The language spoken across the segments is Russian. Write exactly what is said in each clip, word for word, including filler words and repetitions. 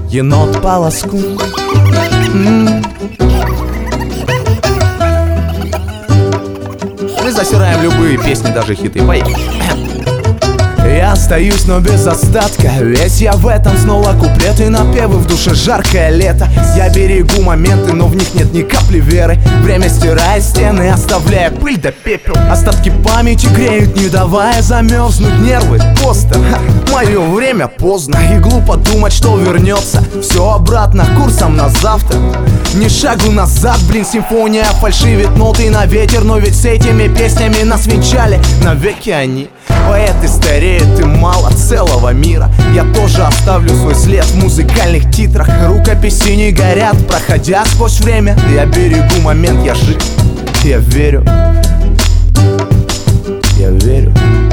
енот по лоску. М-м. Мы засираем любые песни, даже хиты. Поехали. Я остаюсь, но без остатка. Весь я в этом, снова куплеты, напевы. В душе жаркое лето. Я берегу моменты, но в них нет ни капли веры. Время стирает стены, оставляя пыль да пепел. Остатки памяти греют, не давая замерзнуть нервы. Постер, мое время поздно. И глупо думать, что вернется. Все обратно, курсом на завтра. Ни шагу назад, блин, симфония фальшивит ноты на ветер. Но ведь с этими песнями нас венчали навеки они. Поэты стареют и мало целого мира. Я тоже оставлю свой след в музыкальных титрах. Рукописи не горят, проходя сквозь время. Я берегу момент, я жив, я верю. Я верю.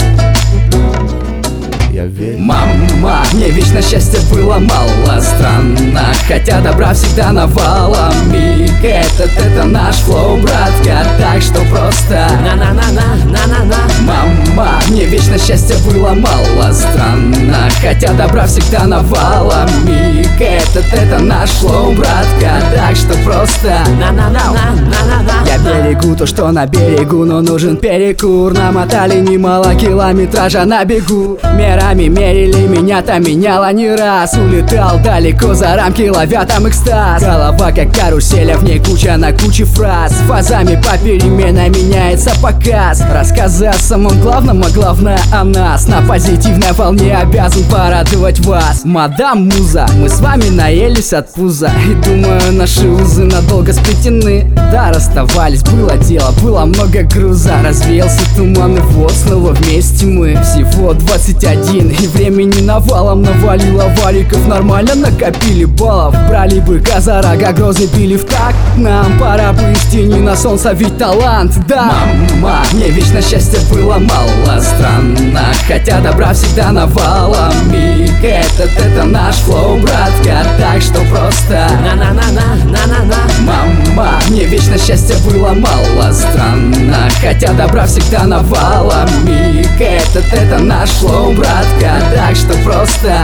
Я верю. Мама, мне вечно счастья было мало. Странно, хотя добра всегда навалом. Миг этот, это наш флоу, братка. Так что просто на-на-на-на-на-на-на. Мама, мне вечно счастья было мало. Странно, хотя добра всегда навалом. Миг этот, это наш флоу, братка. Так что просто на-на-на-на-на-на. Я берегу то, что на берегу, но нужен перекур. Намотали немало километража на бегу. Мерами мерили, меня-то меняло не раз. Улетал далеко за рамки, ловя там экстаз. Голова как карусель, а в ней куча на куче фраз. Фазами попеременно меняется показ. Рассказы о самом главном, а главное о нас. На позитивной волне обязан порадовать вас. Мадам Муза, мы с вами наелись от пуза. И думаю, наши узы надолго сплетены. Да, расставались, было дело, было много груза. Развеялся туман, и вот снова вместе мы. Всего двадцать один, и времени навалом. Навалило валиков, нормально накопили баллов. Брали быка за рога, грозы били в такт. Нам пора бы из тени на солнце, ведь талант, да. Мама, мне вечно счастья было мало. Странно, хотя добра всегда навалом. Миг этот, это наш флоу, братка. Так что просто на-на-на-на-на-на-на. Мама, мне вечно счастья было мало. Странно, хотя добра всегда навалом. Миг этот, это наш флоу, братка. Так что просто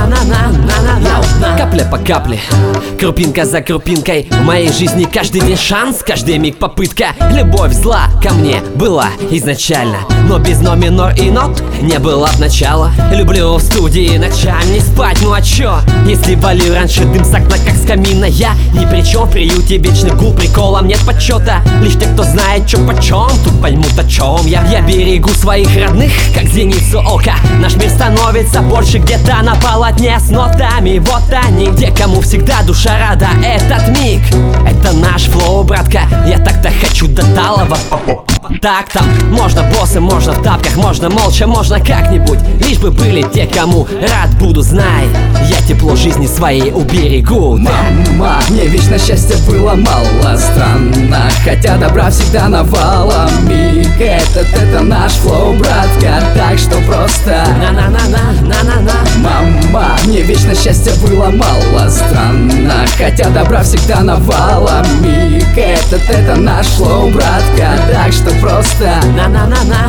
на-на-на-на-на-на-на. Капля по капле, крупинка за крупинкой. В моей жизни каждый день шанс, каждый миг попытка. Любовь зла ко мне была изначально, но без но минор и нот не было б начала. Люблю в студии ночами не спать, ну а чё? Если валил раньше дым с окна, как с камина, я ни при чем. В приюте вечный гул, приколом нет почета. Лишь те, кто знает, чё почем, тут поймут о чем я. Я берегу своих родных, как зеницу ока. Наш мир становится больше где-то на полотне с нотами. Вот они, те, кому всегда душа рада. Этот миг, это наш флоу, братка. Я так-то хочу до талого. Так там, можно боссом, можно в тапках, можно молча, можно как-нибудь. Лишь бы были те, кому рад буду, знай. Я тепло жизни своей уберегу. Мама, мне вечно счастья было мало. Странно, хотя добра всегда навалом. Миг этот, это наш флоу, братка. Так что просто на-на-на-на-на-на-на. Мама, мне вечно счастья было мало. Странно, хотя добра всегда навалом. Миг этот, это наш флоу, братка. Так что просто на-на-на-на.